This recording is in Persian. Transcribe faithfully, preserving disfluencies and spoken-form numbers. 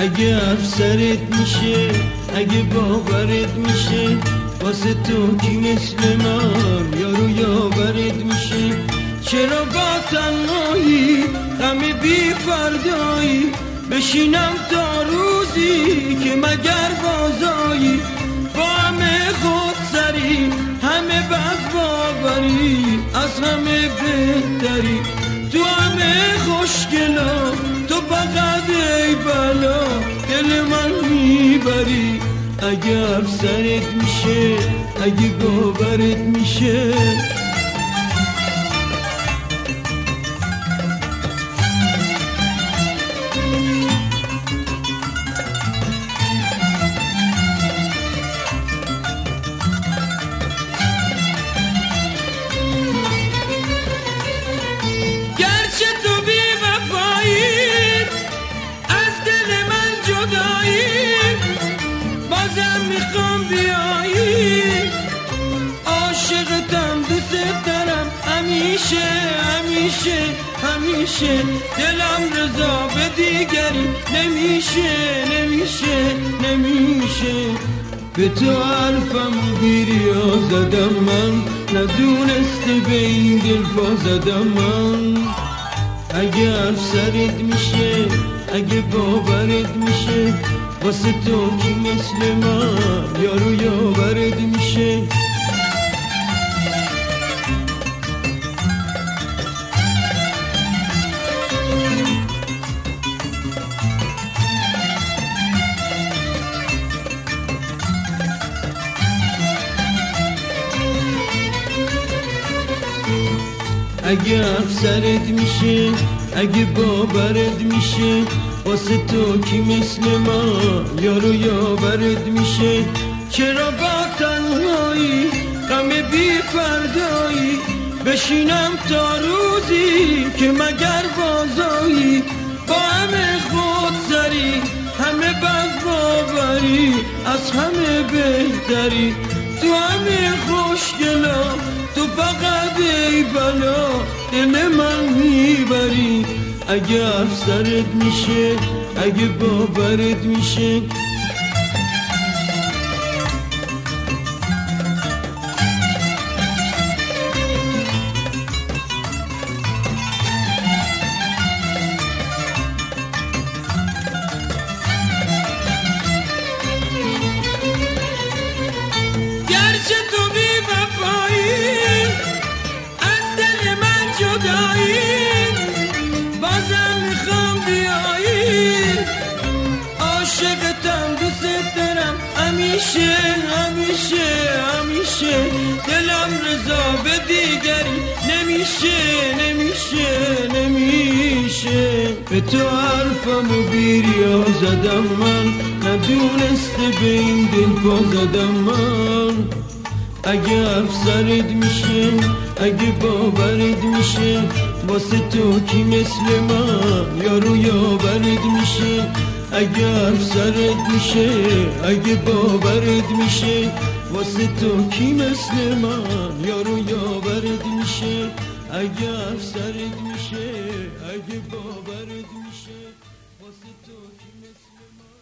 اگه افسرت میشه، اگه باورت میشه، واسه تو کی مثل من یارو یاورت میشه. چرا با تنهایی غم بی فردایی بشینم تا روزی که مگر بازایی، با همه خود سری همه بد باوری از همه بهتری، تو همه خوشگلا تو فقط ای بلا دل من میبری. اگه افسرت میشه، اگه باورت میشه. گرچه تو بی وفایی از دل من جدایی، بازم میخوام بیایی. عاشقتم دوست دارم همیشه همیشه همیشه، دلم رضا به دیگری نمیشه نمیشه نمیشه. به تو حرفم بیریا زدم من، ندونسته به این دل پا زدم من. اگه افسرت میشه، اگه باورت میشه، واسه تو کی مثل من یارو یاورت میشه. اگه افسرت میشه، اگه باورت میشه، واسه تو کی مثل من یارو یاورت میشه. چرا با تنهایی غم بی فردایی بشینم تا روزی که مگر بازایی، با همه خود سری همه بد باوری از همه بهتری، تو همه خوشگلا تو فقط ای بلا دل من میبری. اگه افسرت میشه، اگه باورت میشه. گرچه تو بی وفایی از دل من جدایی، بازم میخوام بیایی. عاشقتم دوست دارم همیشه همیشه همیشه، دلم رضا به دیگری نمیشه نمیشه نمیشه. به تو حرفمو بیریا زدم من، ندونسته به این دل پا زدم من. اگه افسرت میشه، اگه باورت میشه، واسه تو کی مثل من یارو یاورت میشه. اگه افسرت میشه، اگه باورت میشه، واسه تو کی مثل من یارو یاورت میشه. اگه افسرت میشه، اگه باورت میشه، واسه تو کی مثل من.